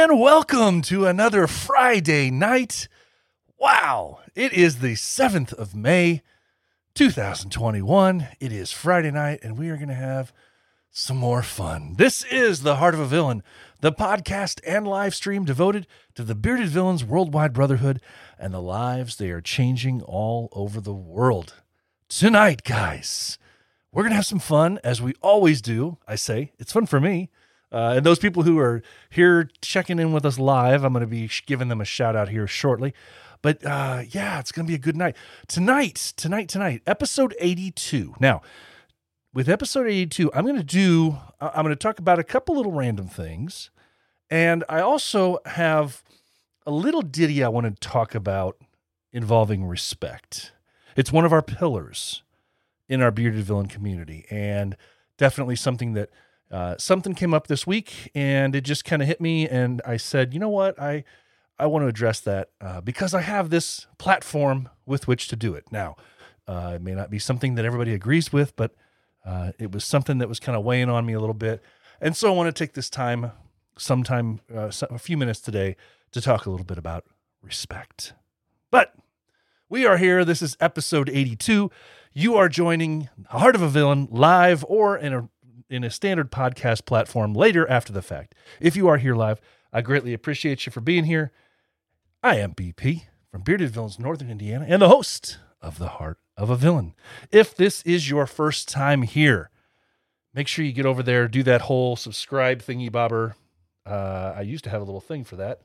And welcome to another Friday night. Wow, it is the 7th of May, 2021. It is Friday night, and we are going to have some more fun. This is The Heart of a Villain, the podcast and live stream devoted to the bearded villains' worldwide brotherhood and the lives they are changing all over the world. Tonight, guys, we're going to have some fun, as we always do. I say, it's fun for me. And those people who are here checking in with us live, I'm going to be giving them a shout out here shortly. But yeah, it's going to be a good night. Tonight, episode 82. Now, with episode 82, I'm going to talk about a couple little random things. And I also have a little ditty I want to talk about involving respect. It's one of our pillars in our bearded villain community, and definitely something that something came up this week, and it just kind of hit me, and I said, you know what, I want to address that because I have this platform with which to do it. Now, it may not be something that everybody agrees with, but it was something that was kind of weighing on me a little bit, and so I want to take this time, a few minutes today, to talk a little bit about respect. But we are here. This is episode 82. You are joining Heart of a Villain live or in a standard podcast platform later after the fact. If you are here live, I greatly appreciate you for being here. I am BP from Bearded Villains, Northern Indiana, and the host of The Heart of a Villain. If this is your first time here, make sure you get over there, do that whole subscribe thingy bobber. I used to have a little thing for that.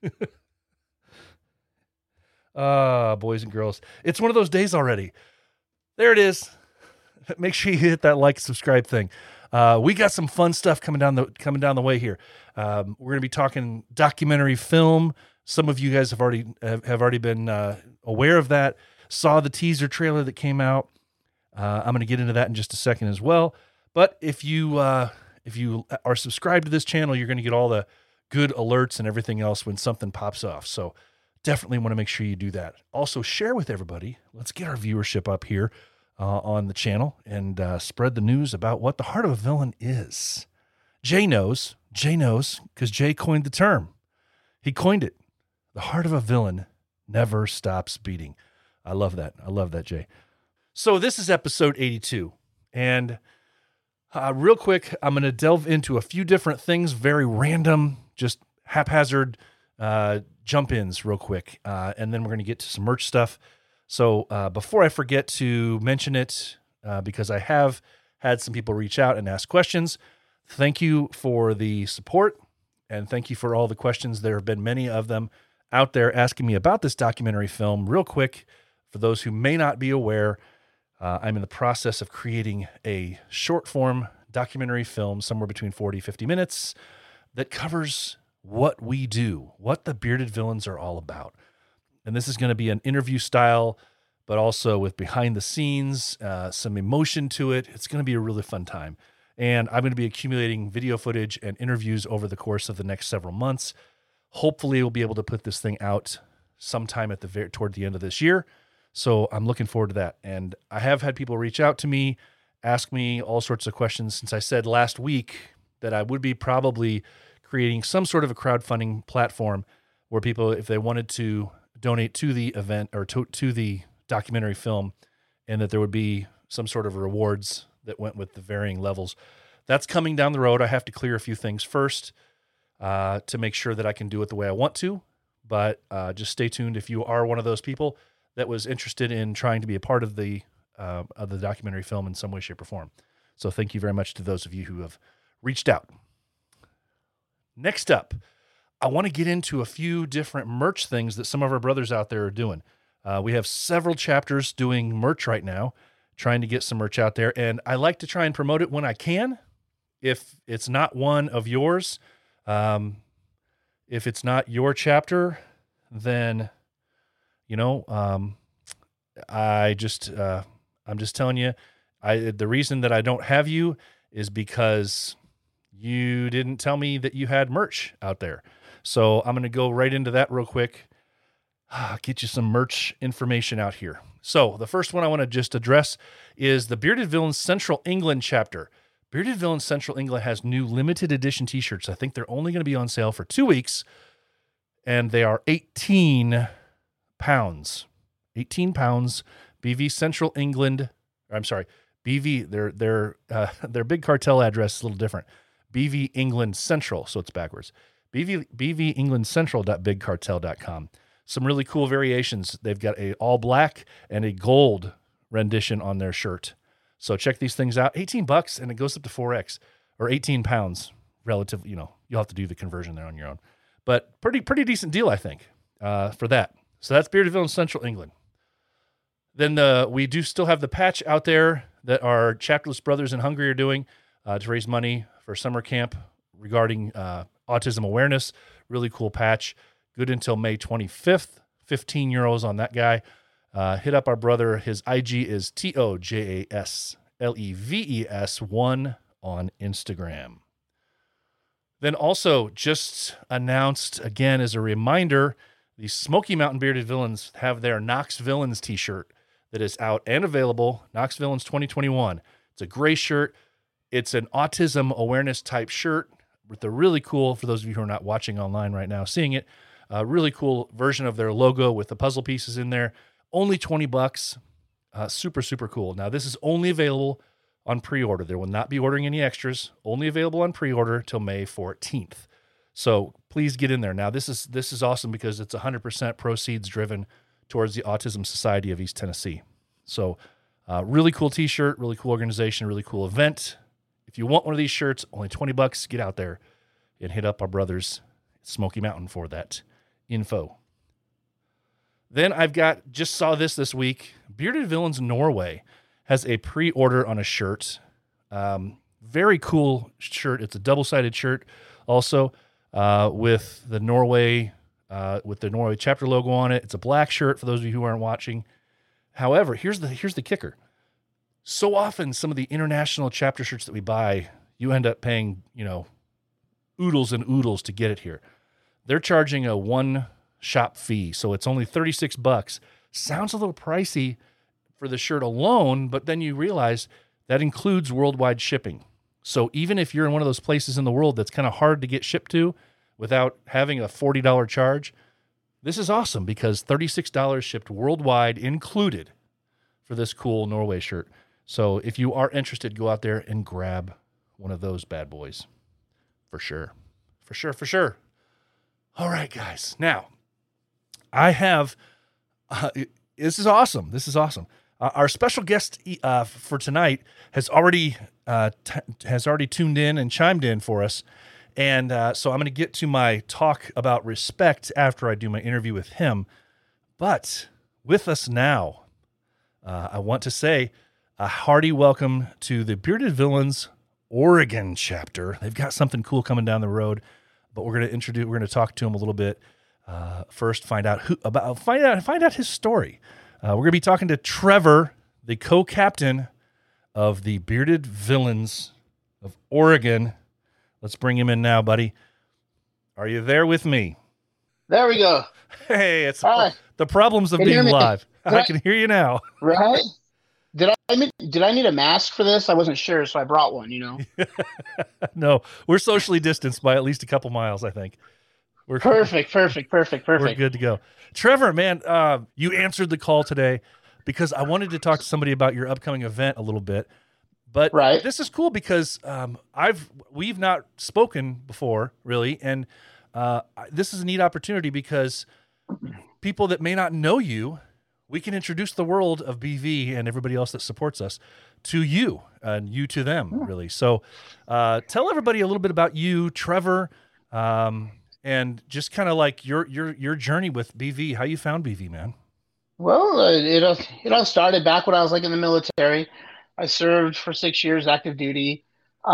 Boys and girls, it's one of those days already. There it is. Make sure you hit that like, subscribe thing. We got some fun stuff coming down the way here. We're going to be talking documentary film. Some of you guys have already been aware of that. Saw the teaser trailer that came out. I'm going to get into that in just a second as well. But if you are subscribed to this channel, you're going to get all the good alerts and everything else when something pops off. So definitely want to make sure you do that. Also, share with everybody. Let's get our viewership up here on the channel and spread the news about what the Heart of a Villain is. Jay knows, because Jay coined the term. He coined it. The heart of a villain never stops beating. I love that, Jay. So this is episode 82. And real quick, I'm going to delve into a few different things, very random, just haphazard jump-ins real quick. And then we're going to get to some merch stuff. So before I forget to mention it, because I have had some people reach out and ask questions, thank you for the support, and thank you for all the questions. There have been many of them out there asking me about this documentary film. Real quick, for those who may not be aware, I'm in the process of creating a short-form documentary film, somewhere between 40 and 50 minutes, that covers what we do, what the bearded villains are all about. And this is going to be an interview style, but also with behind the scenes, some emotion to it. It's going to be a really fun time. And I'm going to be accumulating video footage and interviews over the course of the next several months. Hopefully we'll be able to put this thing out sometime toward the end of this year. So I'm looking forward to that. And I have had people reach out to me, ask me all sorts of questions, since I said last week that I would be probably creating some sort of a crowdfunding platform where people, if they wanted to donate to the event or to the documentary film, and that there would be some sort of rewards that went with the varying levels. That's coming down the road. I have to clear a few things first to make sure that I can do it the way I want to, but just stay tuned if you are one of those people that was interested in trying to be a part of the documentary film in some way, shape, or form. So thank you very much to those of you who have reached out. Next up, I want to get into a few different merch things that some of our brothers out there are doing. We have several chapters doing merch right now, trying to get some merch out there. And I like to try and promote it when I can. If it's not one of yours, if it's not your chapter, then, I'm just telling you, the reason that I don't have you is because you didn't tell me that you had merch out there. So I'm going to go right into that real quick. Get you some merch information out here. So the first one I want to just address is the Bearded Villains Central England chapter. Bearded Villains Central England has new limited edition t-shirts. I think they're only going to be on sale for 2 weeks, and they are 18 pounds. 18 pounds. BV Central England. I'm sorry. BV, their big cartel address is a little different. BV England Central, so it's backwards. BV England Central.bigcartel.com. Some really cool variations. They've got a all black and a gold rendition on their shirt. So check these things out. $18 and it goes up to 4X or 18 pounds relative. You'll have to do the conversion there on your own, but pretty decent deal, I think, for that. So that's Bearded Villains Central England. Then we do still have the patch out there that our Chapterless Brothers in Hungary are doing to raise money for summer camp regarding autism awareness. Really cool patch. Good until May 25th. €15 on that guy. Hit up our brother. His IG is TOJASLEVES1 on Instagram. Then also just announced again as a reminder, the Smoky Mountain Bearded Villains have their Knox Villains t-shirt that is out and available. Knox Villains 2021. It's a gray shirt. It's an autism awareness type shirt with a really cool, for those of you who are not watching online right now, seeing it, a really cool version of their logo with the puzzle pieces in there. Only $20. Super, super cool. Now, this is only available on pre-order. There will not be ordering any extras. Only available on pre-order till May 14th. So please get in there. Now, this is awesome because it's 100% proceeds driven towards the Autism Society of East Tennessee. So really cool t-shirt, really cool organization, really cool event. If you want one of these shirts, only $20. Get out there and hit up our brothers at Smoky Mountain for that info. Then just saw this week. Bearded Villains Norway has a pre-order on a shirt. Very cool shirt. It's a double-sided shirt also with the Norway chapter logo on it. It's a black shirt for those of you who aren't watching. However, here's the kicker. So often some of the international chapter shirts that we buy, you end up paying, oodles and oodles to get it here. They're charging a one shop fee, so it's only $36. Sounds a little pricey for the shirt alone, but then you realize that includes worldwide shipping. So even if you're in one of those places in the world that's kind of hard to get shipped to without having a $40 charge, this is awesome because $36 shipped worldwide included for this cool Norway shirt. So if you are interested, go out there and grab one of those bad boys. For sure. All right, guys. Now, I have, this is awesome. Our special guest for tonight has already tuned in and chimed in for us. And so I'm going to get to my talk about respect after I do my interview with him. But with us now, I want to say a hearty welcome to the Bearded Villains Oregon chapter. They've got something cool coming down the road, but we're going to talk to him a little bit. First, find out his story. We're going to be talking to Trevor, the co-captain of the Bearded Villains of Oregon. Let's bring him in now, buddy. Are you there with me? There we go. Hey, it's the problems of being live. I can hear you now. Right? Did I need a mask for this? I wasn't sure, so I brought one, No, we're socially distanced by at least a couple miles, I think. We're perfect. We're good to go. Trevor, man, you answered the call today because I wanted to talk to somebody about your upcoming event a little bit. But This is cool because we've not spoken before, really, and this is a neat opportunity because people that may not know you, we can introduce the world of BV and everybody else that supports us to you and you to them, really. So tell everybody a little bit about you, Trevor, and just kind of like your journey with BV, how you found BV, man. Well, it all started back when I was in the military. I served for 6 years active duty.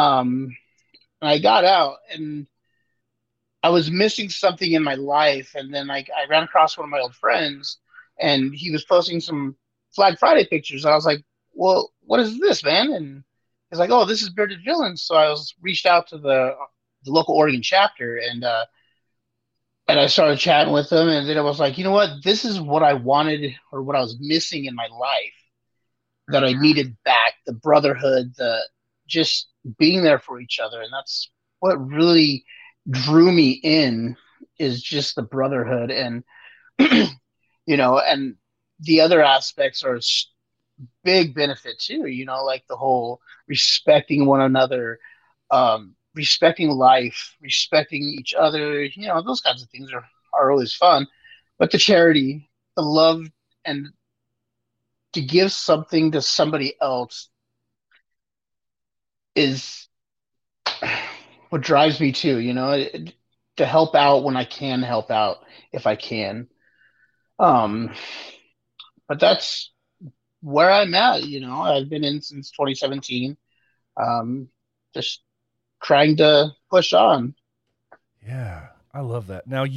I got out and I was missing something in my life. And then I ran across one of my old friends and he was posting some Flag Friday pictures. And I was like, well, what is this, man? And he's like, oh, this is Bearded Villains. So I reached out to the local Oregon chapter and I started chatting with them. And then I was like, you know what? This is what I wanted or what I was missing in my life that I needed back. The brotherhood, the just being there for each other. And that's what really drew me in, is just the brotherhood. And, and the other aspects are big benefit too, like the whole respecting one another, respecting life, respecting each other, those kinds of things are always fun. But the charity, the love, and to give something to somebody else is what drives me too, to help out when I can help out if I can. Um, but that's where I'm at, I've been in since 2017. Just trying to push on. Yeah, I love that. Now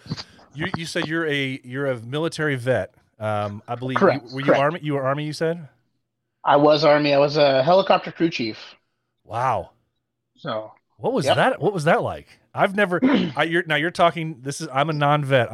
you said you're a military vet. I believe you Correct, were you correct. army. You were army. You said. I was Army. I was a helicopter crew chief. Wow. So, What was yep. that? What was that like? I've never. You're talking. This is. I'm a non-vet.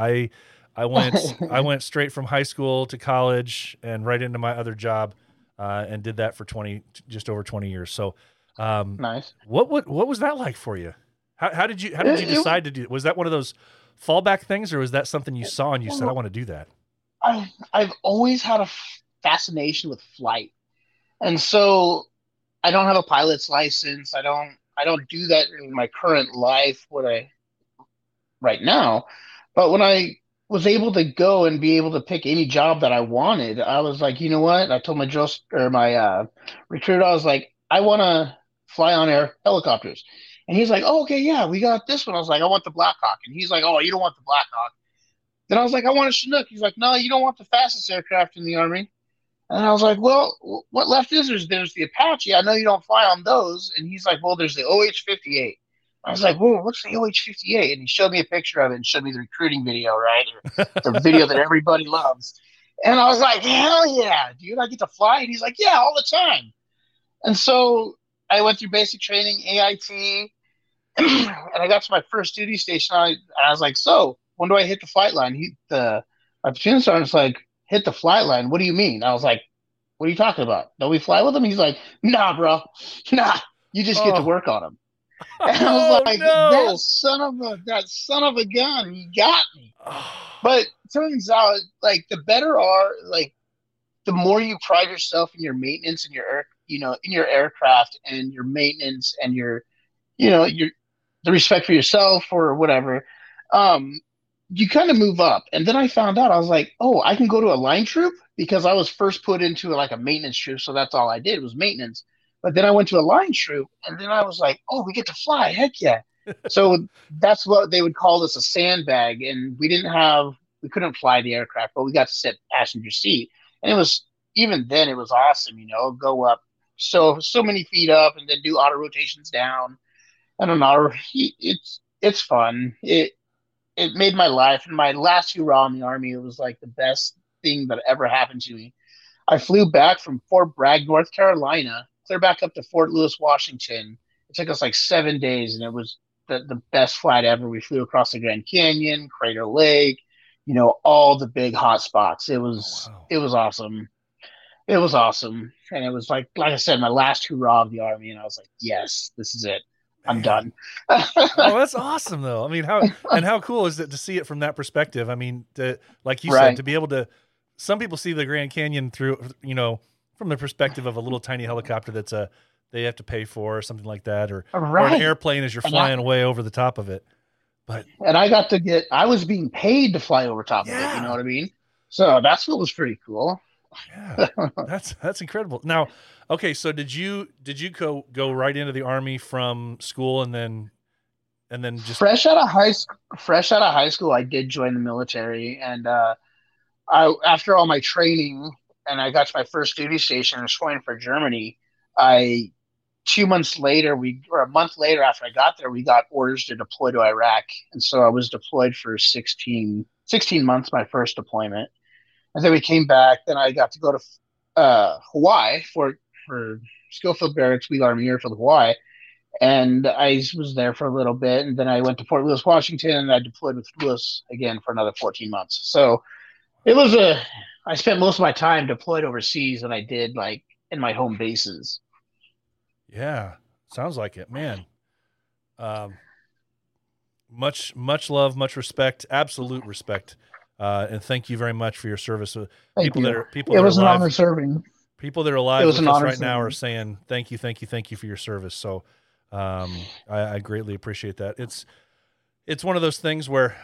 I went straight from high school to college and right into my other job, and did that for just over 20 years. So, um, Nice. what was that like for you? How did you It, decide to do? Was that one of those fallback things, or was that something you saw and you said, I want to do that? I've always had a fascination with flight, and so I don't have a pilot's license. I don't do that in my current life. What I right now. But when I was able to go and be able to pick any job that I wanted, I was like, you know what? I told my drill or my recruiter, I was like, I want to fly on air helicopters. And he's like, oh, okay, yeah, we got this one. I was like, I want the Black Hawk. And he's like, oh, you don't want the Black Hawk. Then I was like, I want a Chinook. He's like, no, you don't want the fastest aircraft in the Army. And I was like, well, what left is there's the Apache. I know you don't fly on those. And he's like, well, there's the OH-58. I was like, whoa, what's the OH-58? And he showed me a picture of it and showed me the recruiting video, right? Or the video that everybody loves. And I was like, hell yeah, dude, I get to fly. And he's like, yeah, all the time. And so I went through basic training, AIT, and I got to my first duty station. I was like, so when do I hit the flight line? My platoon sergeant's like, hit the flight line. What do you mean? I was like, what are you talking about? Don't we fly with them? He's like, nah, bro, nah. You just get to Oh, work on them. And I was oh like, no. that son of a gun, he got me. But turns out, like the better are like the more you pride yourself in your maintenance and in your aircraft and your maintenance and your the respect for yourself or whatever, um, you kind of move up. And then I found out I was like, oh, I can go to a line troop because I was first put into like a maintenance troop, so that's all I did was maintenance. But then I went to a line troop, and then I was like, oh, we get to fly, heck yeah! So that's what they would call this, a sandbag, and we couldn't fly the aircraft, but we got to sit passenger seat, and it was even then it was awesome, go up so many feet up and then do auto rotations down. I don't know. It's fun. It made my life. And my last hurrah in the Army, it was like the best thing that ever happened to me. I flew back from Fort Bragg, North Carolina, clear back up to Fort Lewis, Washington. It took us like 7 days, and it was the best flight ever. We flew across the Grand Canyon, Crater Lake, all the big hot spots. It Oh was wow. it was awesome. It was awesome. And it was like I said, my last hurrah of the Army, and I was like, yes, this is it. I'm Man. done. Oh, that's awesome though. I mean, how cool is it to see it from that perspective? I mean, like you said, Right. to be able to some people see the Grand Canyon through, from the perspective of a little tiny helicopter they have to pay for or something like that, or an Right. airplane as you're And I flying away over the top of it. But and I was being paid to fly over top of it, you know yeah, what I mean? So that's what was pretty cool. yeah. That's incredible. Now, okay, so did you go right into the army from school and then just Fresh out of high school, I did join the military, and I after all my training, and I got to my first duty station in Schweinfurt, Germany. I 2 months later, we or a month later after I got there, we got orders to deploy to Iraq, and so I was deployed for 16 months, my first deployment, and then we came back. Then I got to go to Hawaii for Schofield Barracks, Wheeler Army Airfield, Hawaii, and I was there for a little bit, and then I went to Fort Lewis, Washington, and I deployed with Lewis again for another 14 months. So it was I spent most of my time deployed overseas than I did like in my home bases. yeah. Sounds like it, man. Um, much love, much respect, absolute respect, and thank you very much for your service. Thank you. People It that are was an honor alive, serving. people that are It alive was with an us honor right now are serving. saying thank you, thank you, thank you for your service. So, I greatly appreciate that. It's one of those things where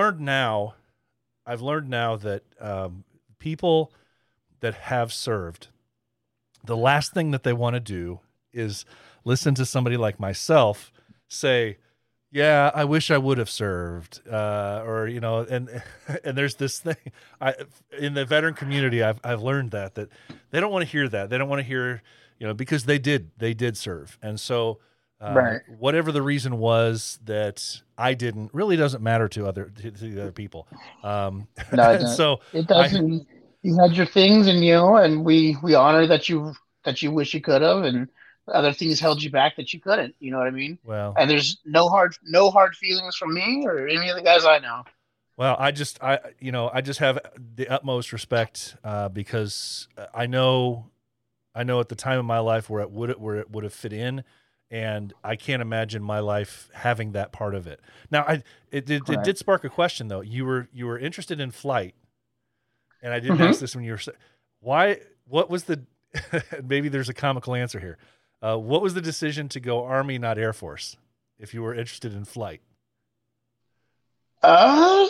I've learned now that people that have served, the last thing that they want to do is listen to somebody like myself say, "Yeah, I wish I would have served," or you know, and and there's this thing I in the veteran community, I've learned that they don't want to hear that. They don't want to hear, you know, because they did serve, and so. Right. Whatever the reason was that I didn't really doesn't matter to the other people. No, it And doesn't. so It I doesn't. You had your things, and and we honor that you wish you could have, and other things held you back that you couldn't. You know what I mean? well And there's no hard feelings from me or any of the guys I know. Well, I just have the utmost respect because I know at the time of my life where it would have fit in, and I can't imagine my life having that part of it. Now, it Right. did spark a question though. You were interested in flight, and I didn't ask Hmm. this when you were why. What was the maybe there's a comical answer here. What was the decision to go Army, not Air Force, if you were interested in flight? Uh,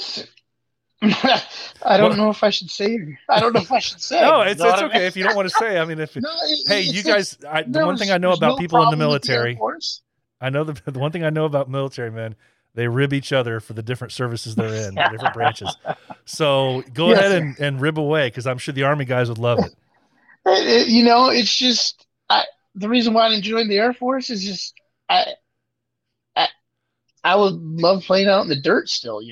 I don't Well, know if I should say. I don't know if I should say. no, You know it's what I mean? okay if you don't want to say. I mean, if No, hey, you it's guys, the one thing I know there's about no people in the problem with the Air military, Force. I know the one thing I know about military men, they rib each other for the different services they're in, the different branches. So go Yes, ahead sir. and rib away because I'm sure the Army guys would love it. It's just the reason why I enjoyed the Air Force is just I, I I would love playing out in the dirt still.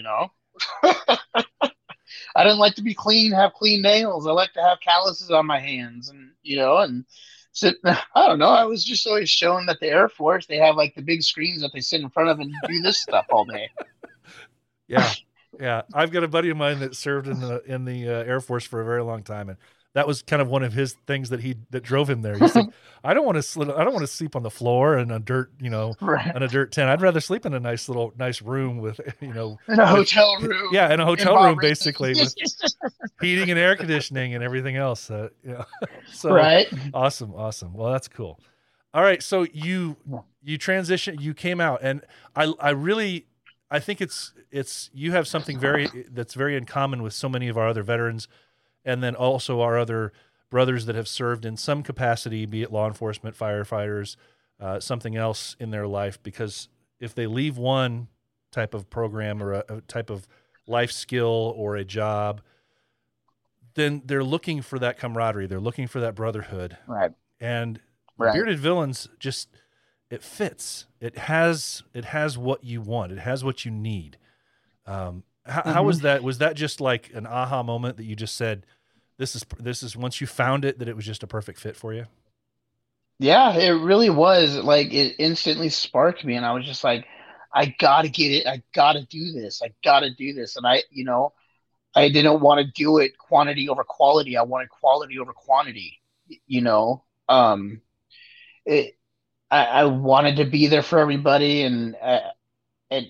I don't like to be clean, have clean nails. I like to have calluses on my hands, and sit. I don't know. I was just always shown that the Air Force they have like the big screens that they sit in front of and do this stuff all day. Yeah, yeah. I've got a buddy of mine that served in the Air Force for a very long time, and that was kind of one of his things that drove him there. He's like, I don't want to sleep on the floor in a dirt, you know, Right. in a dirt tent. I'd rather sleep in a nice room with, In a with, hotel room yeah, in a in hotel room Bahrain. basically with heating and air conditioning and everything else. So Right. awesome, awesome. Well, that's cool. All right, so you transition, you came out, and I really I think it's you have something that's very in common with so many of our other veterans, and then also our other brothers that have served in some capacity, be it law enforcement, firefighters, something else in their life. Because if they leave one type of program or a type of life skill or a job, then they're looking for that camaraderie. They're looking for that brotherhood. Right. And the Right. bearded villains just it fits. It has what you want. It has what you need. How Hmm. was that? Was that just like an aha moment that you just said, this is once you found it that it was just a perfect fit for you? Yeah, it really was. Like it instantly sparked me, and I was just like, I gotta get it. I gotta do this. I gotta do this. And I didn't want to do it quantity over quality. I wanted quality over quantity. You know, it. I wanted to be there for everybody, and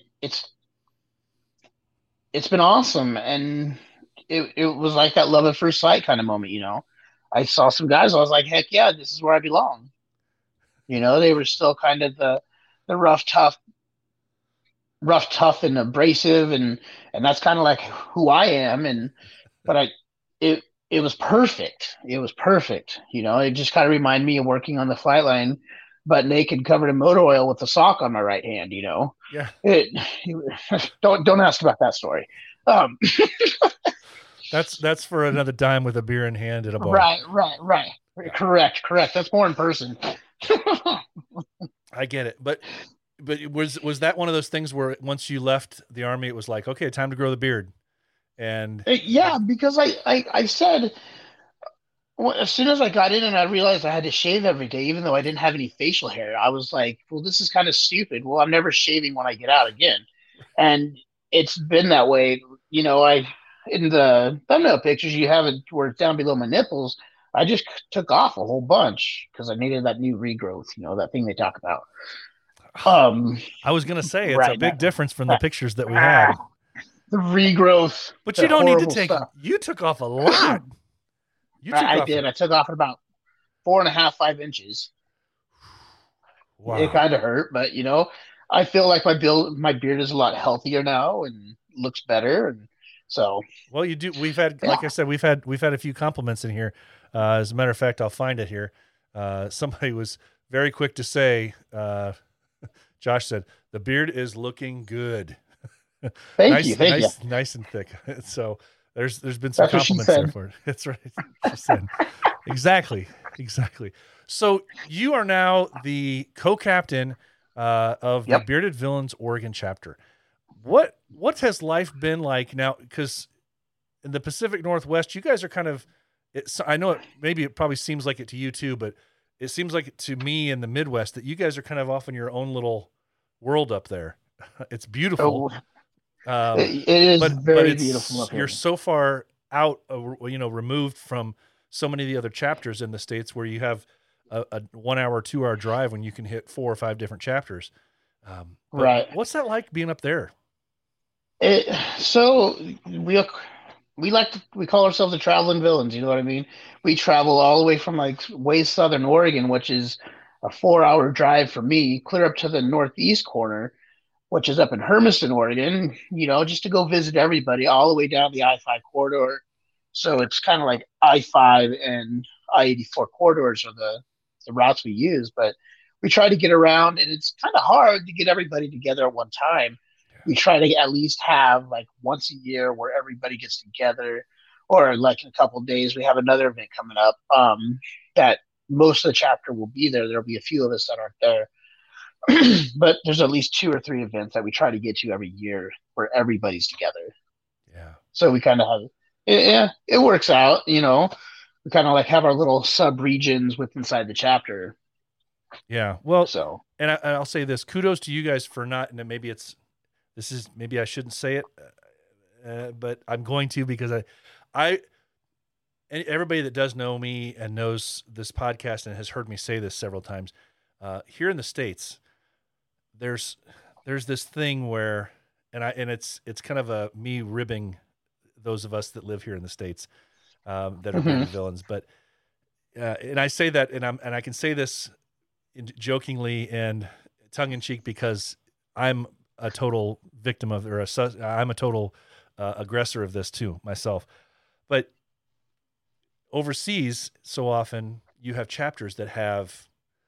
it's been awesome. And it was like that love at first sight kind of moment. I saw some guys. I was like, heck yeah, this is where I belong. They were still kind of the rough, tough, and abrasive, and that's kind of like who I am. But it it was perfect. It was perfect. It just kind of reminded me of working on the flight line, but naked, covered in motor oil with a sock on my right hand. Yeah, It don't ask about that story. Um, that's for another time with a beer in hand at a bar. right. Yeah, Correct. That's more in person. I get it. But was that one of those things where once you left the Army, it was like, okay, time to grow the beard, and Yeah, because I said, well, as soon as I got in and I realized I had to shave every day, even though I didn't have any facial hair, I was like, well, this is kind of stupid. Well, I'm never shaving when I get out again. And it's been that way. In the thumbnail pictures, you have it where it's down below my nipples. I just took off a whole bunch because I needed that new regrowth, that thing they talk about. Um, I was gonna say it's a right big now, difference from the pictures that we had. the regrowth, But you the don't need to horrible take. stuff. You took off a lot. You took I off. did. I took off at about 4.5, 5 inches. It Wow. kind of hurt, but I feel like my beard is a lot healthier now and looks better, and so Well, you do. We've had, like yeah. I said, we've had a few compliments in here. As a matter of fact, I'll find it here. Somebody was very quick to say. Josh said the beard is looking good. Thank you, Nice, thank you. nice, nice and thick. So there's been some That's what she compliments there said. for it. That's right. She said exactly, exactly. So you are now the co-captain of the Yep. Bearded Villains Oregon chapter. What has life been like now? Because in the Pacific Northwest, you guys are kind of. I know it probably seems like it to you too, but it seems like it to me in the Midwest that you guys are kind of off in your own little world up there. It's beautiful, Oh, um, it is but very beautiful it's up you're here. so far out, removed from so many of the other chapters in the states where you have a 1 hour, 2 hour drive when you can hit 4 or 5 different chapters. But Right. what's that like being up there? It so we call ourselves the traveling villains. You know what I mean? We travel all the way from like way southern Oregon, which is a 4-hour drive for me, clear up to the northeast corner, which is up in Hermiston, Oregon. Just to go visit everybody all the way down the I-5 corridor. So it's kind of like I-5 and I-84 corridors are the routes we use, but we try to get around, and it's kind of hard to get everybody together at one time. We try to at least have like once a year where everybody gets together, or like in a couple of days we have another event coming up, that most of the chapter will be there. There'll be a few of us that aren't there, but there's at least 2 or 3 events that we try to get to every year where everybody's together. Yeah, So we kind of have, yeah, it works out. We kind of like have our little sub regions with inside the chapter. yeah. Well, So I'll say this: kudos to you guys for not. And maybe maybe I shouldn't say it, but I'm going to because I everybody that does know me and knows this podcast and has heard me say this several times, here in the States, there's this thing where, and it's kind of a me ribbing those of us that live here in the States, that are mhm. bearded villains, but and I say that, and I can say this jokingly and tongue in cheek because I'm a total victim of, I'm a total aggressor of this too myself. But overseas, so often you have chapters that have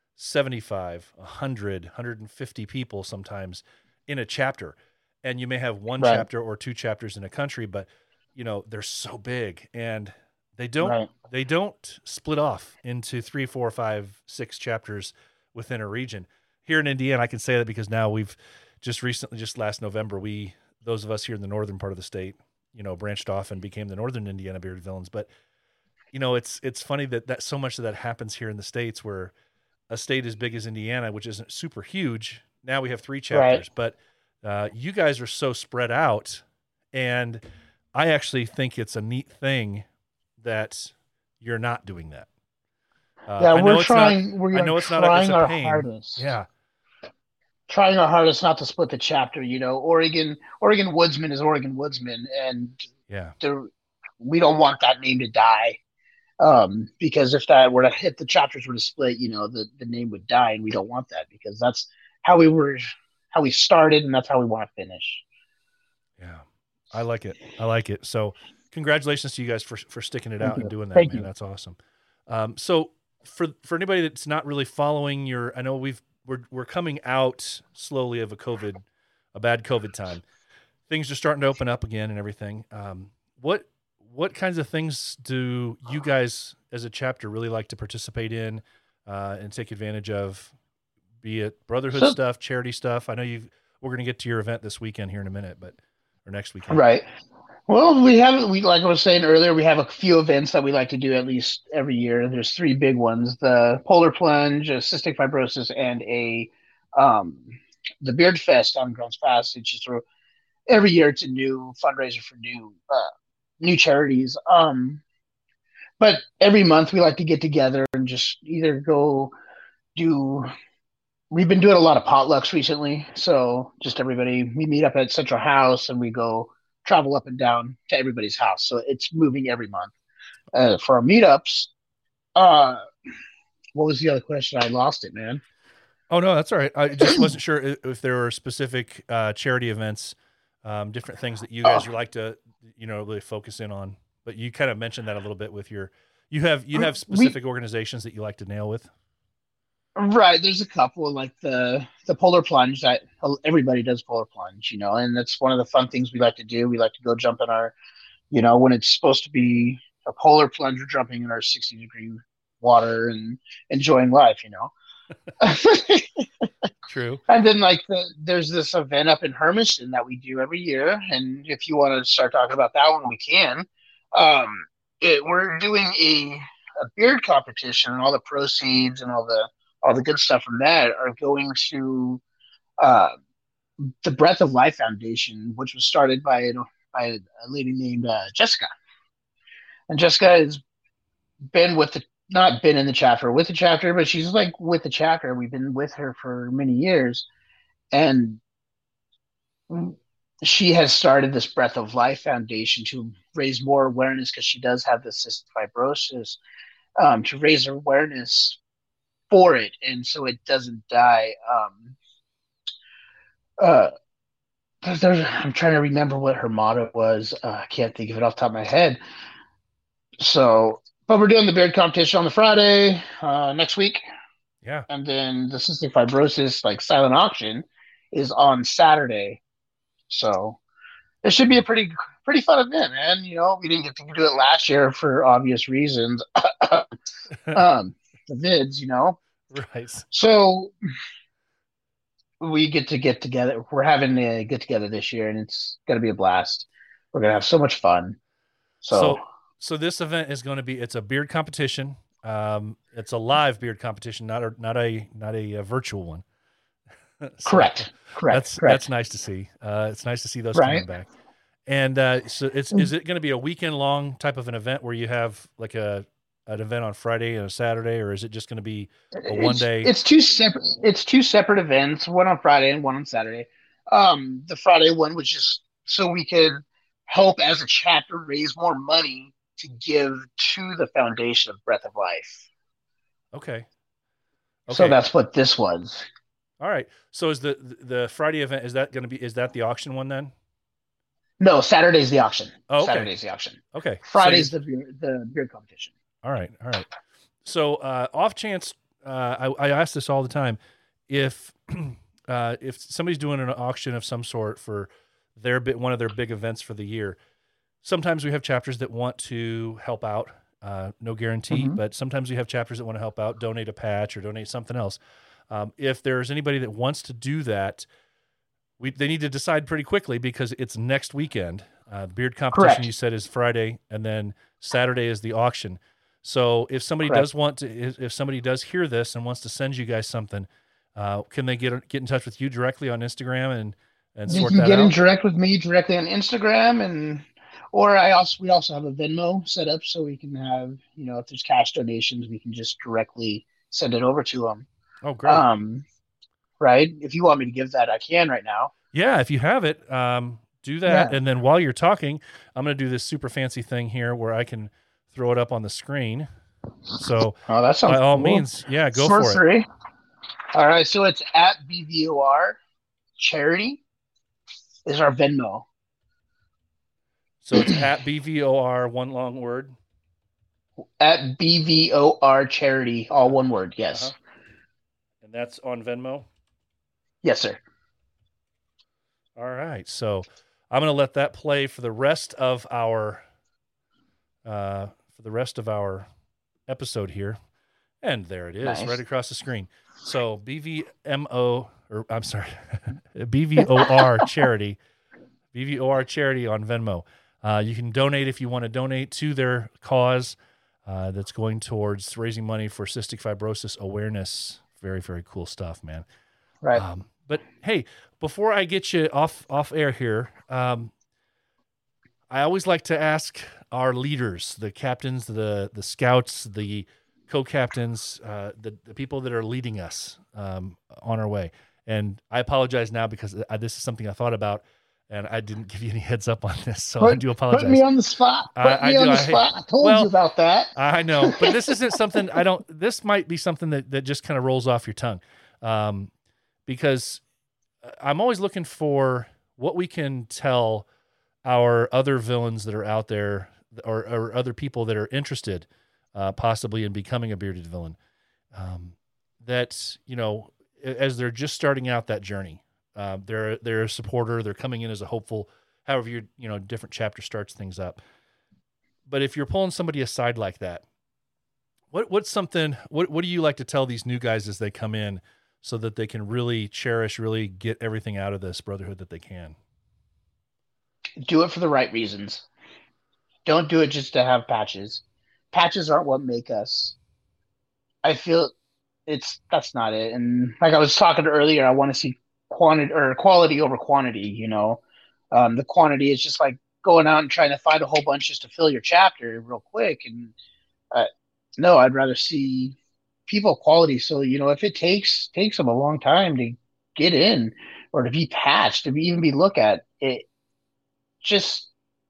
75, 100, 150 people sometimes in a chapter. And you may have one Right, chapter or two chapters in a country, but they're so big and they don't right, they don't split off into 3, 4, 5, 6 chapters within a region. Here in Indiana, I can say that because now we've just last November, those of us here in the northern part of the state, branched off and became the Northern Indiana Bearded Villains. But it's funny that so much of that happens here in the states where a state as big as Indiana, which isn't super huge, now we have 3 right. chapters. But you guys are so spread out, and I actually think it's a neat thing that you're not doing that. Yeah, I know it's not. we I are know it's not. It's trying a our pain. hardest. Yeah, Trying our hardest not to split the chapter. Oregon Woodsman is Oregon Woodsman, and yeah, there, we don't want that name to die. Because if the chapters were to split, the name would die, and we don't want that because that's how we were, how we started, and that's how we want to finish. yeah. I like it. I like it. So, congratulations to you guys for sticking it Thank out and you. doing that, Thank man. you. That's awesome. So for anybody that's not really following I know we're coming out slowly of a bad COVID time. Things are starting to open up again and everything. What what kinds of things do you guys as a chapter really like to participate in and take advantage of? Be it brotherhood So, stuff, charity stuff. I know we're going to get to your event this weekend here in a minute, or next weekend. right. Well, we like I was saying earlier, we have a few events that we like to do at least every year. There's 3 big ones: the polar plunge, a cystic fibrosis, and a um, the Beard Fest on Grants Pass. It's just every year it's a new fundraiser for new charities. but every month we like to get together and just either go do. We've been doing a lot of potlucks recently, so just everybody we meet up at Central House and we go travel up and down to everybody's house. So it's moving every month. For our meetups, uh, what was the other question? I lost it, man. Oh no, that's all right. I just wasn't sure if there were specific charity events, different things that you guys Oh, would like to, really focus in on. But you kind of mentioned that a little bit with you have we specific organizations that you like to nail with. right. There's a couple like the polar plunge that everybody does polar plunge, and that's one of the fun things we like to do. We like to go jump in our, when it's supposed to be a polar plunge, we're jumping in our 60-degree water and enjoying life. True. And then like there's this event up in Hermiston that we do every year, and if you want to start talking about that one, we can. Um, we're doing a beard competition, and all the proceeds and all the good stuff from that are going to uh, the Breath of Life Foundation, which was started by a lady named Jessica. And Jessica has been with the not been in the chapter with the chapter, but she's like with the chapter. We've been with her for many years, and she has started this Breath of Life Foundation to raise more awareness because she does have the cystic fibrosis, to raise awareness for it, and so it doesn't die. Uh, I'm trying to remember what her motto was. I can't think of it off the top of my head. So, but we're doing the beard competition on the Friday next week, Yeah. and then the cystic fibrosis like silent auction is on Saturday. So it should be a pretty fun event, man. We didn't get to do it last year for obvious reasons. The vids. Right. So we get together. We're having a get together this year, and it's gonna be a blast. We're gonna have so much fun. So So so this event is going to be it's a beard competition. It's a live beard competition, not a virtual one. So correct, correct, that's correct. nice to see. It's nice to see those Right. coming back. And so is it going to be a weekend long type of an event where you have like an event on Friday and a Saturday, or is it just going to be a one It's day? it's two separate events, one on Friday and one on Saturday. The Friday one was just so we could help as a chapter raise more money to give to the foundation of Breath of Life. Okay, So okay, that's what this was. all right. So is the Friday event is that the auction one then? No, Saturday's the auction. Oh, okay, Saturday's the auction. okay. So you Friday's the beer competition. all right. So off chance, I ask this all the time, if if somebody's doing an auction of some sort for one of their big events for the year, sometimes we have chapters that want to help out. No guarantee, Mm-hmm. but sometimes we have chapters that want to help out, donate a patch or donate something else. If there's anybody that wants to do that, they need to decide pretty quickly because it's next weekend. The beard competition you Correct. said is Friday, and then Saturday is the auction. So if somebody Correct. does want to, if somebody does hear this and wants to send you guys something, can they get in touch with you directly on Instagram and You sort can that get in out? direct with me directly on Instagram, and or we also have a Venmo set up so we can have, if there's cash donations, we can just directly send it over to them. Oh, great. Um, right? If you want me to give that, I can right now. Yeah, if you have it, do that. Yeah. And then while you're talking, I'm going to do this super fancy thing here where I can throw it up on the screen. So Oh, that by sounds all cool. means, yeah, go For for it. free. All right. So it's at BVOR charity is our Venmo. So it's at BVOR, one long word. At BVOR charity, all one word. Uh-huh. Yes. And that's on Venmo. Yes, sir. All right. So I'm going to let that play for the rest of our episode here. And there it is, right Nice. across the screen. So BVMO, or I'm sorry, BVOR charity, BVOR charity on Venmo. You can donate if you want to donate to their cause that's going towards raising money for cystic fibrosis awareness. Very, very cool stuff, man. Right. But hey, before I get you off air here, I always like to ask our leaders, the captains, the scouts, the co-captains, the people that are leading us on our way. And I apologize now because this is something I thought about, and I didn't give you any heads up on this, so I do apologize. Put me on the spot. I told you about that. I know, but this isn't something this might be something that just kind of rolls off your tongue, because I'm always looking for what we can tell our other villains that are out there, or other people that are interested possibly in becoming a bearded villain, that, as they're just starting out that journey, they're a supporter, they're coming in as a hopeful, however different chapter starts things up. But if you're pulling somebody aside like that, what do you like to tell these new guys as they come in so that they can really cherish, really get everything out of this brotherhood that they can? Do it for the right reasons. Don't do it just to have patches. Patches aren't what make us. I feel that's not it. And like I was talking earlier, I want to see quality over quantity. The quantity is just like going out and trying to find a whole bunch just to fill your chapter real quick. And no, I'd rather see people quality. So if it takes them a long time to get in or to be patched, to even be looked at, it just,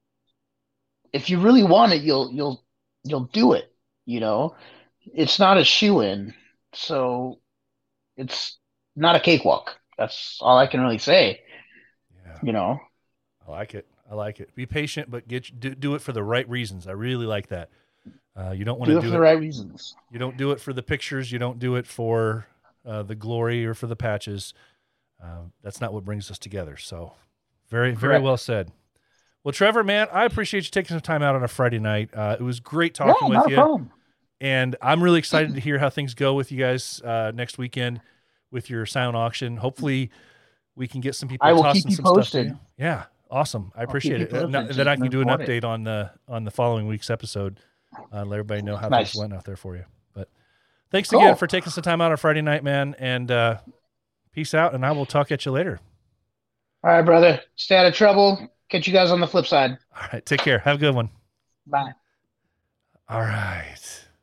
if you really want it, you'll do it. It's not a shoe-in, so it's not a cakewalk. That's all I can really say. Yeah. I like it. Be patient, but do it for the right reasons. I really like that. You don't want to do it for the right reasons. You don't do it for the pictures. You don't do it for the glory or for the patches. That's not what brings us together. So very, very well said. Well, Trevor, man, I appreciate you taking some time out on a Friday night. It was great talking with you. Problem. And I'm really excited to hear how things go with you guys next weekend with your silent auction. Hopefully we can get some people tossing some posted. Stuff to you. Yeah, awesome. I appreciate it. Then I can do an update on the following week's episode. Let everybody know how things went out there for you. But thanks again for taking some time out on Friday night, man. And peace out, and I will talk at you later. All right, brother. Stay out of trouble. Catch you guys on the flip side. All right. Take care. Have a good one. Bye. All right.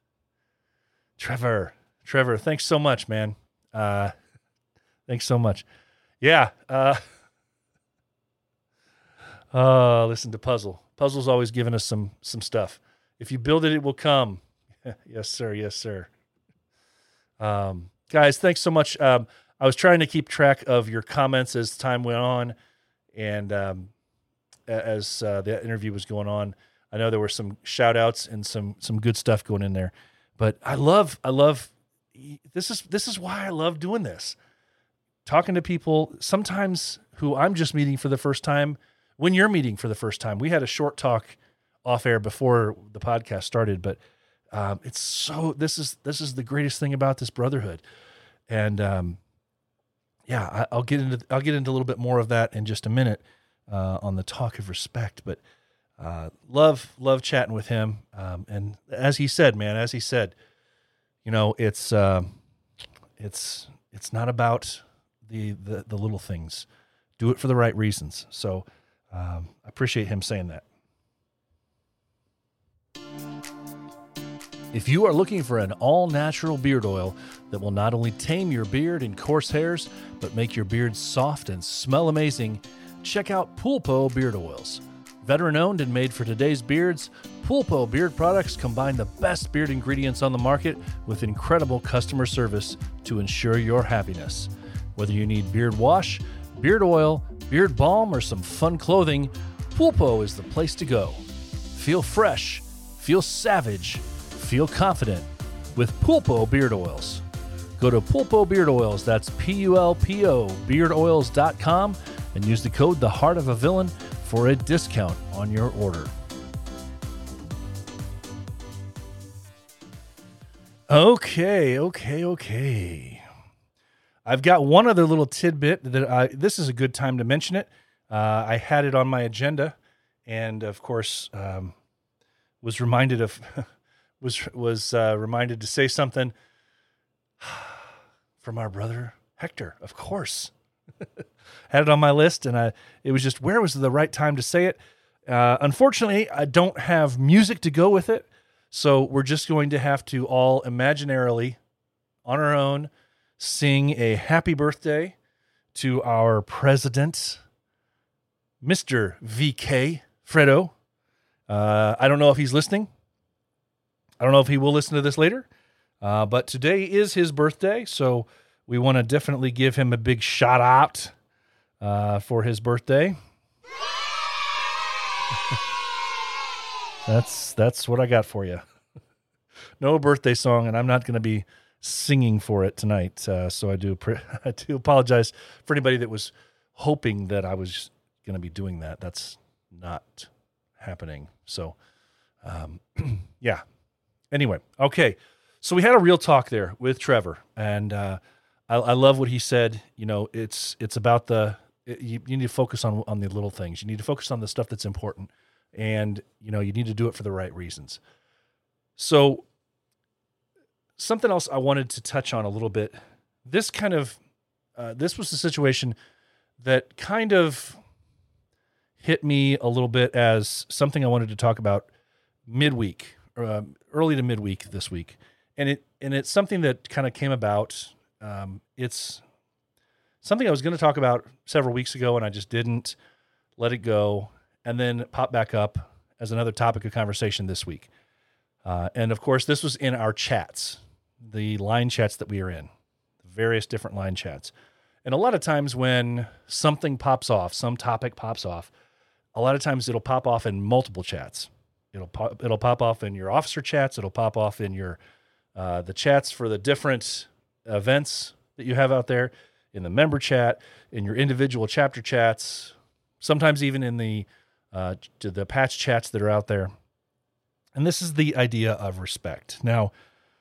Trevor, thanks so much, man. Thanks so much. Yeah. Listen to Puzzle. Puzzle's always giving us some stuff. If you build it, it will come. Yes, sir. Yes, sir. Guys, thanks so much. I was trying to keep track of your comments as time went on, and as the interview was going on. I know there were some shout outs and some good stuff going in there, but I love, this is why I love doing this. Talking to people sometimes who I'm just meeting for the first time when you're meeting for the first time. We had a short talk off air before the podcast started, but this is the greatest thing about this brotherhood. And I'll get into a little bit more of that in just a minute. On the talk of respect, but love chatting with him. And as he said, it's not about the little things. Do it for the right reasons. So I appreciate him saying that. If you are looking for an all-natural beard oil that will not only tame your beard and coarse hairs, but make your beard soft and smell amazing, check out Pulpo Beard Oils. Veteran-owned and made for today's beards, Pulpo Beard products combine the best beard ingredients on the market with incredible customer service to ensure your happiness. Whether you need beard wash, beard oil, beard balm, or some fun clothing, Pulpo is the place to go. Feel fresh, feel savage, feel confident with Pulpo Beard Oils. Go to Pulpo Beard Oils, that's Pulpo beardoils.com, and use the code The Heart of a Villain for a discount on your order. Okay. I've got one other little tidbit that this is a good time to mention it. I had it on my agenda, and of course, was reminded to say something from our brother Hector. Of course, had it on my list, and it was just where was the right time to say it. Unfortunately, I don't have music to go with it, so we're just going to have to all imaginarily, on our own, sing a happy birthday to our president, Mr. VK Fredo. I don't know if he's listening. I don't know if he will listen to this later, but today is his birthday, so we want to definitely give him a big shout out for his birthday. That's what I got for you. No birthday song, and I'm not going to be singing for it tonight. So I do apologize for anybody that was hoping that I was going to be doing that. That's not happening. So, yeah. Anyway, okay. So we had a real talk there with Trevor, and I love what he said. You know, it's about you need to focus on the little things. You need to focus on the stuff that's important, and you know, you need to do it for the right reasons. So something else I wanted to touch on a little bit. This was a situation that kind of hit me a little bit as something I wanted to talk about midweek, early to midweek this week, and it's something that kind of came about. It's something I was going to talk about several weeks ago, and I just didn't let it go, and then it popped back up as another topic of conversation this week. And of course, this was in our chats, the line chats that we are in, the various different line chats. And a lot of times when something pops off, some topic pops off, a lot of times it'll pop off in multiple chats. It'll pop off in your officer chats. It'll pop off in your the chats for the different events that you have out there, in the member chat, in your individual chapter chats, sometimes even in the patch chats that are out there. And this is the idea of respect. Now,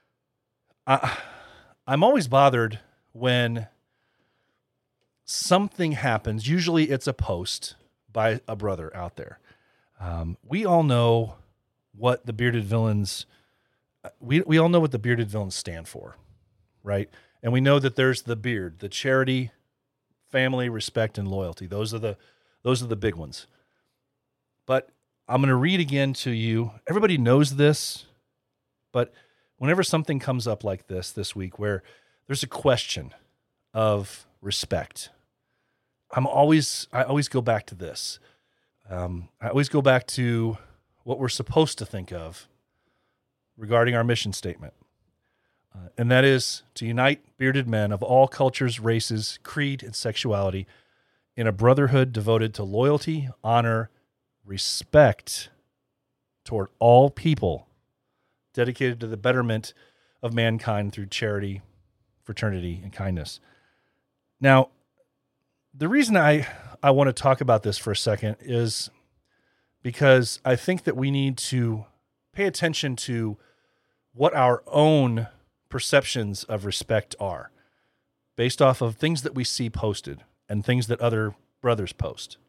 I'm always bothered when something happens. Usually it's a post by a brother out there. We all know what the bearded villains, we all know what the bearded villains stand for, right? And we know that there's the beard, the charity, family, respect, and loyalty. Those are the big ones. But I'm going to read again to you. Everybody knows this, but whenever something comes up like this week, where there's a question of respect, I always go back to this. I always go back to what we're supposed to think of regarding our mission statement. And that is to unite bearded men of all cultures, races, creed, and sexuality in a brotherhood devoted to loyalty, honor, respect toward all people, dedicated to the betterment of mankind through charity, fraternity, and kindness. Now, the reason I want to talk about this for a second is because I think that we need to pay attention to what our own perceptions of respect are based off of things that we see posted and things that other brothers post.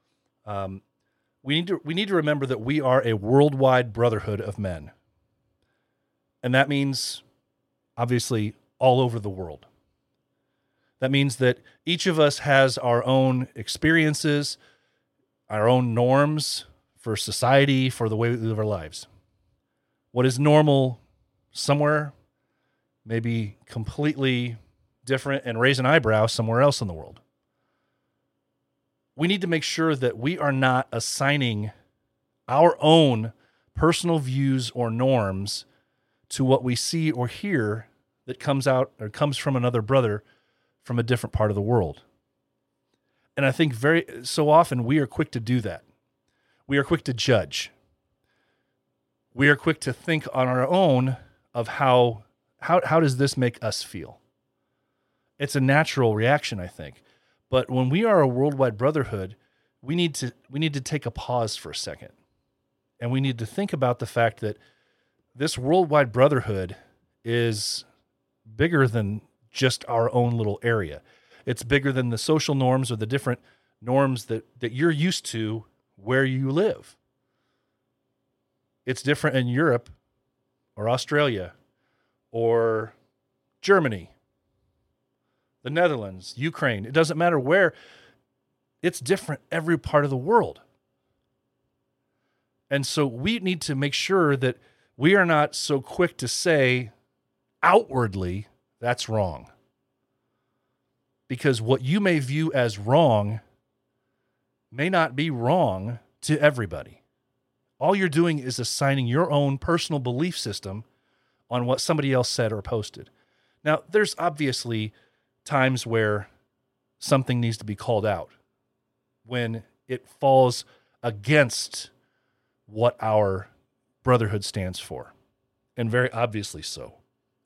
We need to remember that we are a worldwide brotherhood of men. And that means, obviously, all over the world. That means that each of us has our own experiences, our own norms for society, for the way we live our lives. What is normal somewhere may be completely different and raise an eyebrow somewhere else in the world. We need to make sure that we are not assigning our own personal views or norms to what we see or hear that comes out or comes from another brother from a different part of the world. And I think very so often we are quick to do that. We are quick to judge. We are quick to think on our own of how does this make us feel? It's a natural reaction, I think. But when we are a worldwide brotherhood, we need to take a pause for a second. And we need to think about the fact that this worldwide brotherhood is bigger than just our own little area. It's bigger than the social norms or the different norms that you're used to where you live. It's different in Europe or Australia or Germany, the Netherlands, Ukraine. It doesn't matter where. It's different every part of the world. And so we need to make sure that we are not so quick to say outwardly, that's wrong. Because what you may view as wrong may not be wrong to everybody. All you're doing is assigning your own personal belief system on what somebody else said or posted. Now, there's obviously times where something needs to be called out when it falls against what our brotherhood stands for, and very obviously so.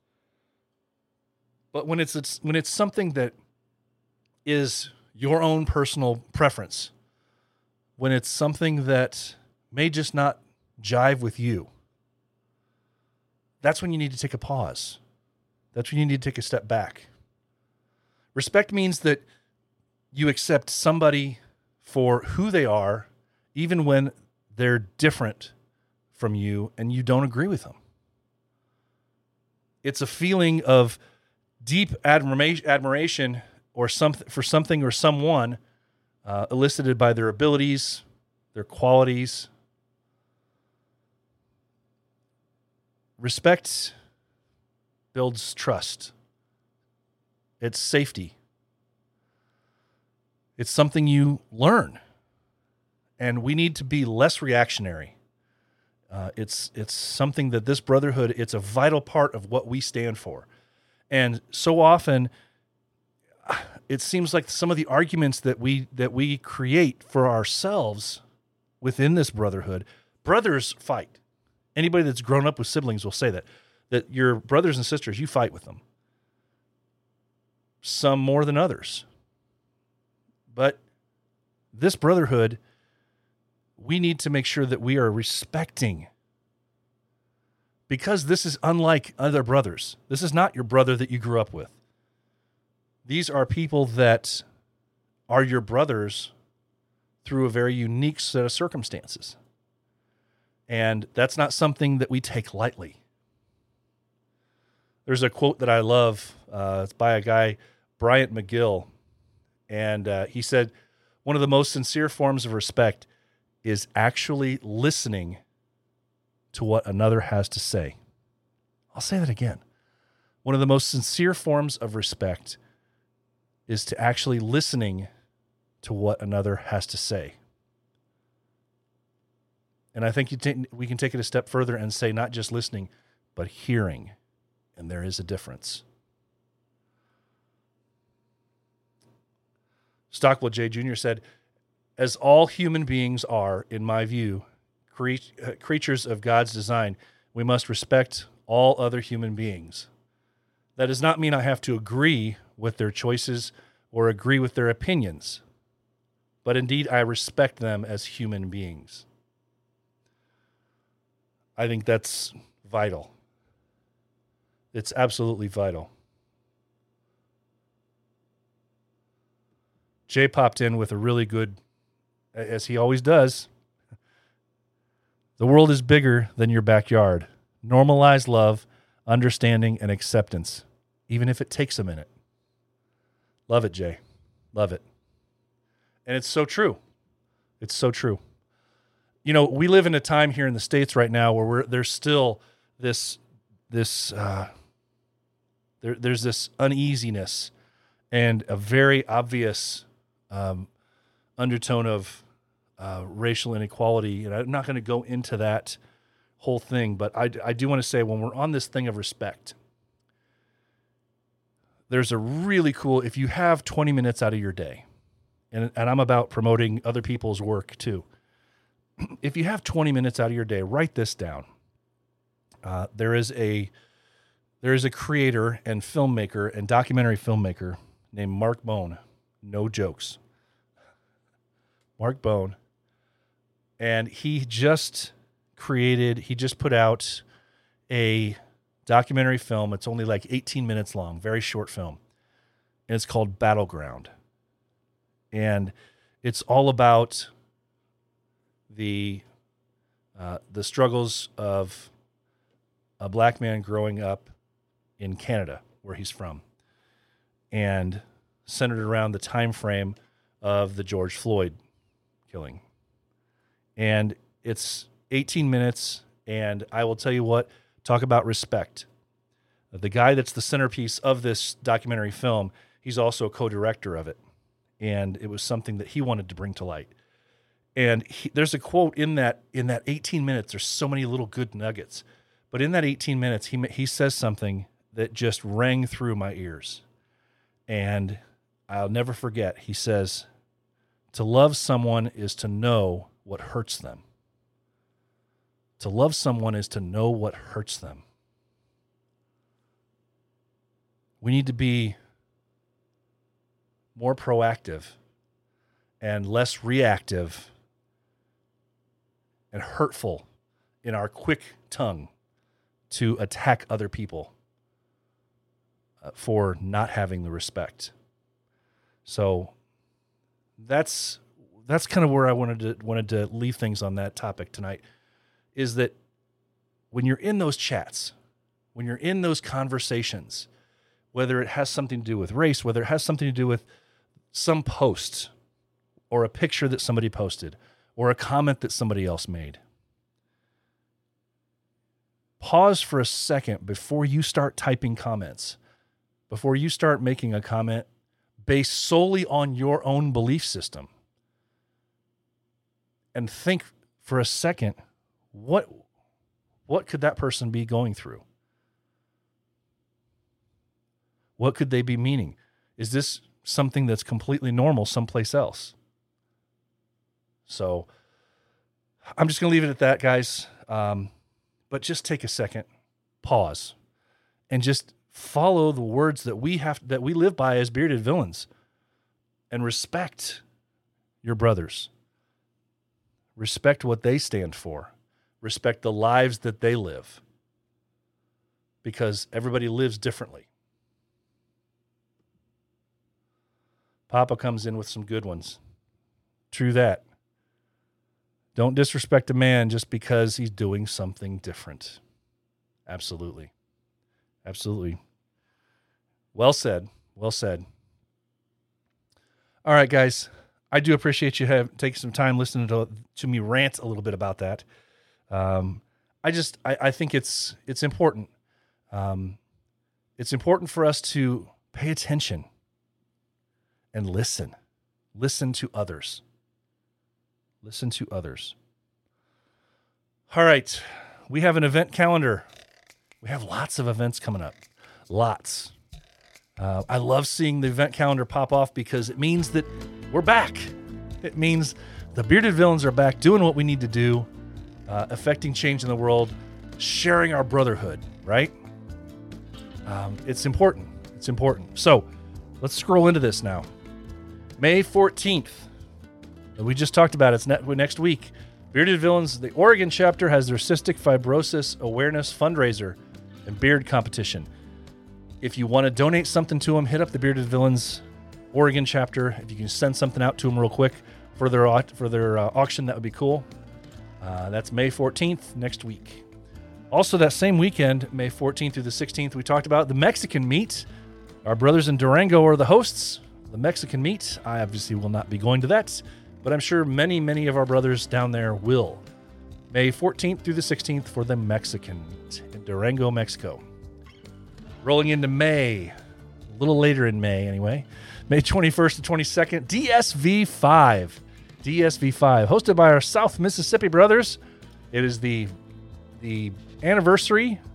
But when it's something that is your own personal preference, when it's something that may just not jive with you, that's when you need to take a pause. That's when you need to take a step back. Respect means that you accept somebody for who they are, even when they're different from you and you don't agree with them. It's a feeling of deep admiration or for something or someone elicited by their abilities, their qualities. Respect builds trust. It's safety. It's something you learn. And we need to be less reactionary. It's something that this brotherhood, it's a vital part of what we stand for. And so often, it seems like some of the arguments that we create for ourselves within this brotherhood, brothers fight. Anybody that's grown up with siblings will say that your brothers and sisters, you fight with them. Some more than others. But this brotherhood, we need to make sure that we are respecting, because this is unlike other brothers. This is not your brother that you grew up with. These are people that are your brothers through a very unique set of circumstances. And that's not something that we take lightly. There's a quote that I love. It's by a guy, Bryant McGill. And he said, one of the most sincere forms of respect is actually listening to what another has to say. I'll say that again. One of the most sincere forms of respect is to actually listening to what another has to say. And I think we can take it a step further and say not just listening, but hearing. And there is a difference. Stockwell J. Jr. said, as all human beings are, in my view, creatures of God's design, we must respect all other human beings. That does not mean I have to agree with their choices or agree with their opinions, but indeed I respect them as human beings. I think that's vital. It's absolutely vital. Jay popped in with a really good, as he always does. The world is bigger than your backyard. Normalize love, understanding, and acceptance, even if it takes a minute. Love it, Jay. Love it. And it's so true. It's so true. You know, we live in a time here in the States right now where there's still there's this uneasiness and a very obvious undertone of racial inequality. And I'm not going to go into that whole thing, but I do want to say, when we're on this thing of respect, there's a really cool, if you have 20 minutes out of your day, and I'm about promoting other people's work too. If you have 20 minutes out of your day, write this down. There is a creator and filmmaker and documentary filmmaker named Mark Bone. No jokes. Mark Bone. And he just put out a documentary film. It's only like 18 minutes long, very short film. And it's called Battleground. And it's all about the struggles of a black man growing up in Canada, where he's from, and centered around the time frame of the George Floyd killing. And it's 18 minutes, and I will tell you what, talk about respect. The guy that's the centerpiece of this documentary film, he's also a co-director of it, and it was something that he wanted to bring to light. And there's a quote in that 18 minutes, there's so many little good nuggets, but in that 18 minutes, he says something that just rang through my ears, and I'll never forget. He says, to love someone is to know what hurts them. To love someone is to know what hurts them. We need to be more proactive and less reactive and hurtful in our quick tongue to attack other people for not having the respect. So that's kind of where I wanted to leave things on that topic tonight, is that when you're in those chats, when you're in those conversations, whether it has something to do with race, whether it has something to do with some post or a picture that somebody posted or a comment that somebody else made, pause for a second before you start typing comments, before you start making a comment based solely on your own belief system, and think for a second, what could that person be going through? What could they be meaning? Is this something that's completely normal someplace else? So I'm just going to leave it at that, guys. But just take a second, pause, and just follow the words that we live by as bearded villains, and respect your brothers. Respect what they stand for. Respect the lives that they live, because everybody lives differently. Papa comes in with some good ones. True that. Don't disrespect a man just because he's doing something different. Absolutely. Absolutely. Well said. Well said. All right, guys. I do appreciate you taking some time listening to me rant a little bit about that. I think it's important. It's important for us to pay attention and listen to others. Listen to others. All right. We have an event calendar. We have lots of events coming up. Lots. I love seeing the event calendar pop off because it means that we're back. It means the Bearded Villains are back doing what we need to do, affecting change in the world, sharing our brotherhood, right? It's important. It's important. So let's scroll into this now. May 14th. We just talked about it. It's next week. Bearded Villains, the Oregon chapter, has their cystic fibrosis awareness fundraiser and beard competition. If you want to donate something to them, hit up the Bearded Villains Oregon chapter. If you can send something out to them real quick for their auction, that would be cool. That's May 14th, next week. Also, that same weekend, May 14th through the 16th, we talked about the Mexican meet. Our brothers in Durango are the hosts. The Mexican meet. I obviously will not be going to that, but I'm sure many, many of our brothers down there will. May 14th through the 16th for the Mexican meet in Durango, Mexico. Rolling into May, a little later in May anyway, May 21st to 22nd, DSV5. DSV5, hosted by our South Mississippi brothers. It is the anniversary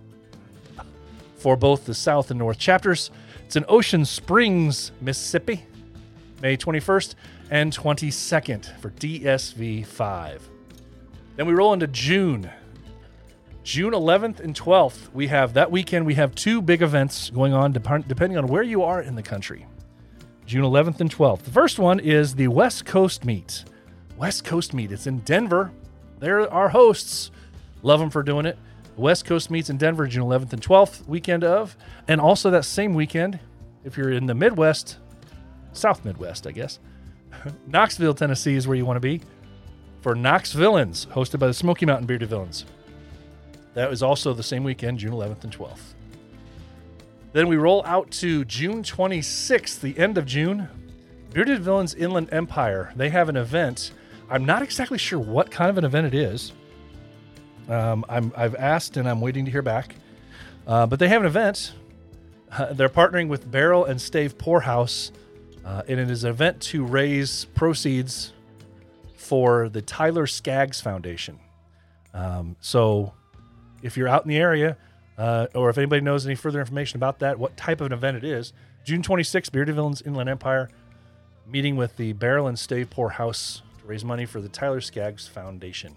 for both the South and North chapters. It's in Ocean Springs, Mississippi, May 21st and 22nd for DSV5. Then we roll into June. June 11th and 12th, that weekend we have two big events going on depending on where you are in the country. June 11th and 12th. The first one is the West Coast Meet. West Coast Meet. It's in Denver. They're our hosts. Love them for doing it. The West Coast Meet's in Denver, June 11th and 12th, weekend of. And also that same weekend, if you're in the Midwest, South Midwest, I guess, Knoxville, Tennessee is where you want to be for Knox Villains, hosted by the Smoky Mountain Bearded Villains. That was also the same weekend, June 11th and 12th. Then we roll out to June 26th, the end of June. Bearded Villains Inland Empire. They have an event. I'm not exactly sure what kind of an event it is. I've asked and I'm waiting to hear back. But they have an event. They're partnering with Barrel and Stave Poorhouse, and it is an event to raise proceeds for the Tyler Skaggs Foundation. So if you're out in the area, or if anybody knows any further information about that, what type of an event it is, June 26th, Bearded Villains Inland Empire, meeting with the Barrel and Stave Poorhouse to raise money for the Tyler Skaggs Foundation.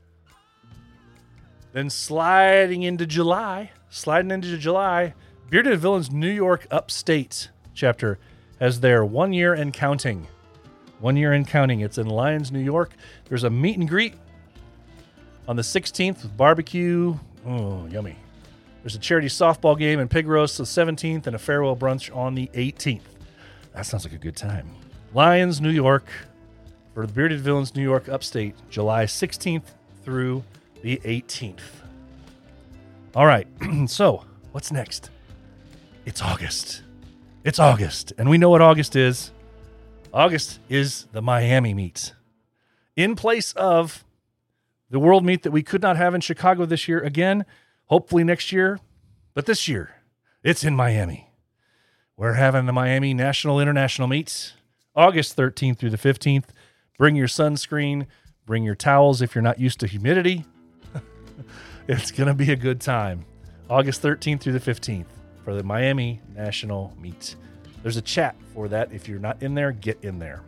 Then sliding into July, Bearded Villains New York Upstate chapter has their 1 year and counting. 1 year and counting. It's in Lyons, New York. There's a meet and greet on the 16th with barbecue. Oh, yummy. There's a charity softball game and pig roast the 17th and a farewell brunch on the 18th. That sounds like a good time. Lyons, New York, for the Bearded Villains New York Upstate, July 16th through the 18th. All right, so what's next? It's August. It's August, and we know what August is. August is the Miami meet. In place of the world meet that we could not have in Chicago this year again, hopefully next year, but this year, it's in Miami. We're having the Miami National International meet, August 13th through the 15th. Bring your sunscreen, bring your towels if you're not used to humidity. It's going to be a good time. August 13th through the 15th for the Miami National Meet. There's a chat for that. If you're not in there, get in there.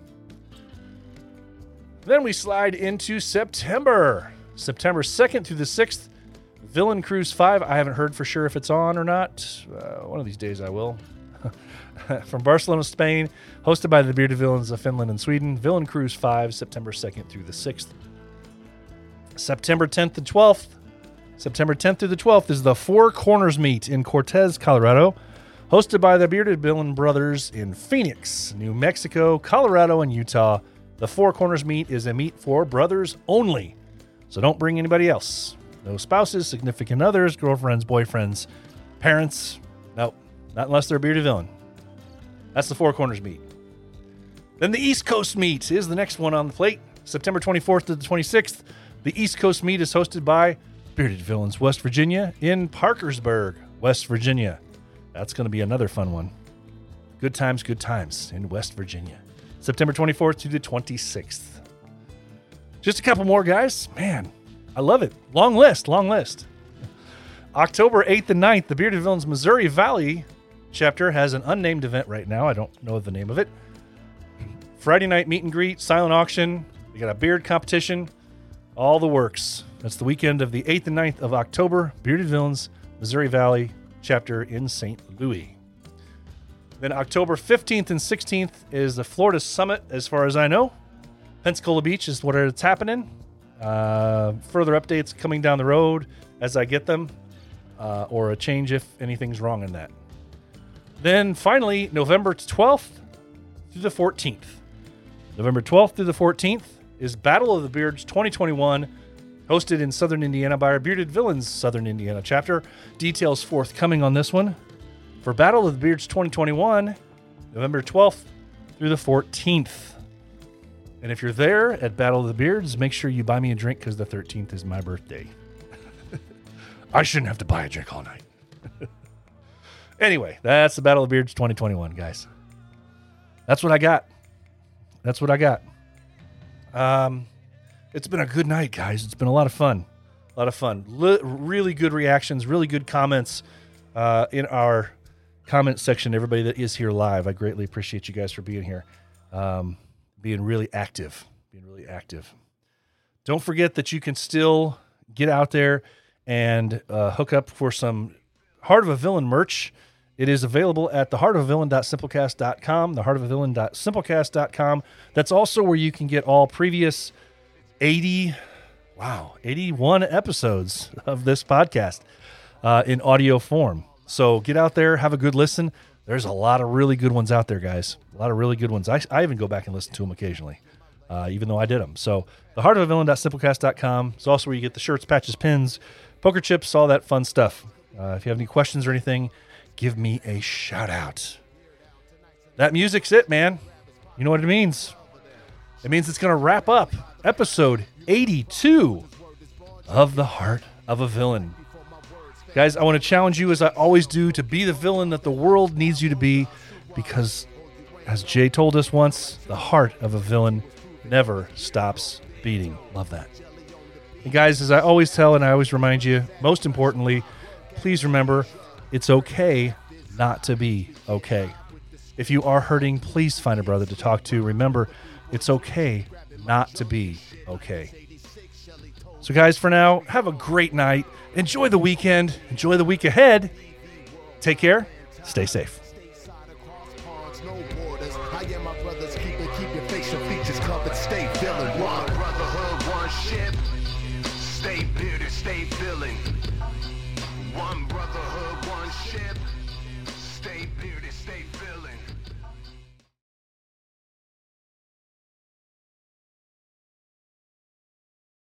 Then we slide into September. September 2nd through the 6th, Villain Cruise 5. I haven't heard for sure if it's on or not. One of these days I will. From Barcelona, Spain, hosted by the Bearded Villains of Finland and Sweden. Villain Cruise 5, September 2nd through the 6th. September 10th and 12th. September 10th through the 12th is the Four Corners Meet in Cortez, Colorado, hosted by the Bearded Villain Brothers in Phoenix, New Mexico, Colorado, and Utah. The Four Corners Meet is a meet for brothers only, so don't bring anybody else. No spouses, significant others, girlfriends, boyfriends, parents. Nope, not unless they're a Bearded Villain. That's the Four Corners Meet. Then the East Coast Meet is the next one on the plate. September 24th to the 26th. The East Coast Meet is hosted by Bearded Villains West Virginia in Parkersburg, West Virginia. That's going to be another fun one. Good times in West Virginia. September 24th to the 26th. Just a couple more, guys. Man, I love it. Long list. October 8th and 9th, the Bearded Villains Missouri Valley chapter has an unnamed event right now. I don't know the name of it. Friday night meet and greet, silent auction. We got a beard competition. All the works. That's the weekend of the 8th and 9th of October. Bearded Villains, Missouri Valley chapter in St. Louis. Then October 15th and 16th is the Florida Summit, as far as I know. Pensacola Beach is where it's happening. Further updates coming down the road as I get them, or a change if anything's wrong in that. Then finally, November 12th through the 14th. November 12th through the 14th is Battle of the Beards 2021, hosted in Southern Indiana by our Bearded Villains Southern Indiana chapter. Details forthcoming on this one. For Battle of the Beards 2021, November 12th through the 14th. And if you're there at Battle of the Beards, make sure you buy me a drink because the 13th is my birthday. I shouldn't have to buy a drink all night. Anyway, that's the Battle of the Beards 2021, guys. That's what I got. It's been a good night, guys. It's been a lot of fun. Really good reactions, really good comments in our comment section. Everybody that is here live, I greatly appreciate you guys for being here, being really active. Don't forget that you can still get out there and hook up for some Heart of a Villain merch. It is available at theheartofavillain.simplecast.com, theheartofavillain.simplecast.com. That's also where you can get all previous 81 episodes of this podcast in audio form. So get out there, have a good listen. There's a lot of really good ones out there, guys. A lot of really good ones. I even go back and listen to them occasionally, even though I did them. So theheartofavillain.simplecast.com is also where you get the shirts, patches, pins, poker chips, all that fun stuff. If you have any questions or anything, give me a shout out. That music's it, man. You know what it means? It means it's going to wrap up episode 82 of the heart of a villain. Guys, I want to challenge you, as I always do, to be the villain that the world needs you to be, because, as Jay told us once, the heart of a villain never stops beating. Love that. And guys, as I always tell and I always remind you, most importantly, please remember, it's okay not to be okay. If you are hurting, please find a brother to talk to. Remember, it's okay not to be okay. So guys, for now, have a great night. Enjoy the weekend. Enjoy the week ahead. Take care. Stay safe. I am my brothers, keep your facial features covered, stay feeling one.